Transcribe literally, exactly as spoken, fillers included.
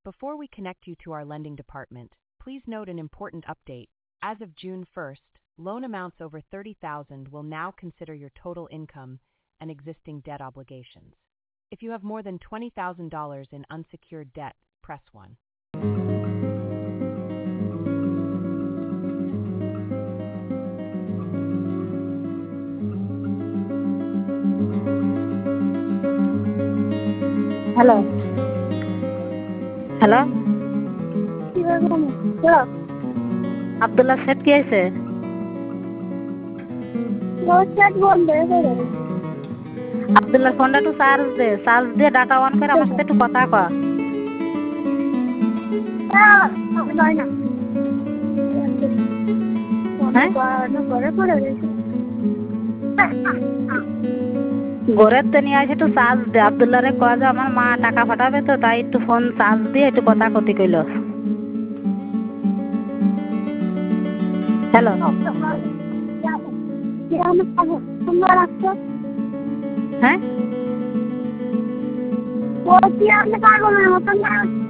Before we connect you to our lending department, please note an important update. As of June first, loan amounts over thirty thousand dollars will now consider your total income and existing debt obligations. If you have more than twenty thousand dollars in unsecured debt, press one. Hello hello Abdullah set কি আছে আব্দুল্লাহ ফোনটা একটু charge দে charge দিয়ে data on করে আমার সাথে একটু কথা কর ঘরের তো নিয়ে আসে একটু চার্জ দে আব্দুল্লাহ রে কয় যে আমার মা টাকা পাঠাবে তো তাই একটু ফোন চার্জ দিয়ে একটু কথা কতি কইল হ্যালো হ্যাঁ